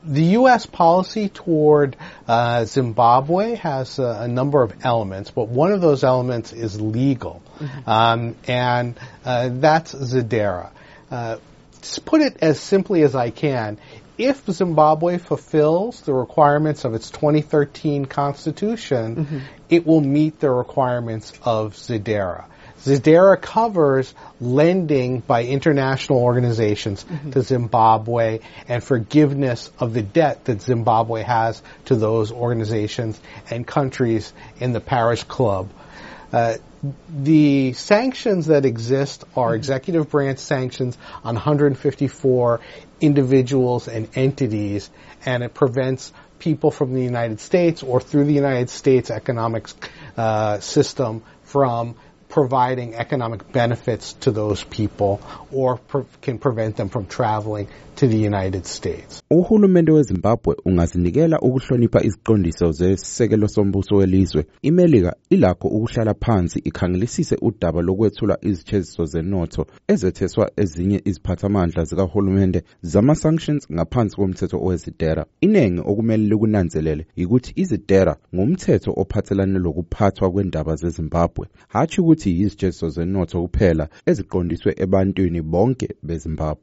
The U.S. policy toward Zimbabwe has a number of elements, but one of those elements is legal, and that's ZEDARA. To put it as simply as I can, if Zimbabwe fulfills the requirements of its 2013 constitution, it will meet the requirements of ZEDARA. ZEDARA covers lending by international organizations to Zimbabwe and forgiveness of the debt that Zimbabwe has to those organizations and countries in the Paris Club. The sanctions that exist are executive branch sanctions on 154 individuals and entities, and it prevents people from the United States or through the United States economic system from providing economic benefits to those people or can prevent them from traveling to the United States. Uhulumende weZimbabwe ungazinikela ukuhlonipha iziqondiso zesekelo sombuso welizwe. iMelika ilakho ukuhlala phansi ikhangelisise udaba lokwethula izitsheziso zenotho ezetheswa ezinye iziphathamandla zikahulumende zama-sanctions ngaphansi komthetho owezidera. Inengi okumele likunanzelele ukuthi izidera ngumthetho ophathelane lokuphathwa kwendaba zeZimbabwe, hatshi ukuthi yizitsheziso zenotho kuphela eziqondiswe ebantwini bonke beZimbabwe.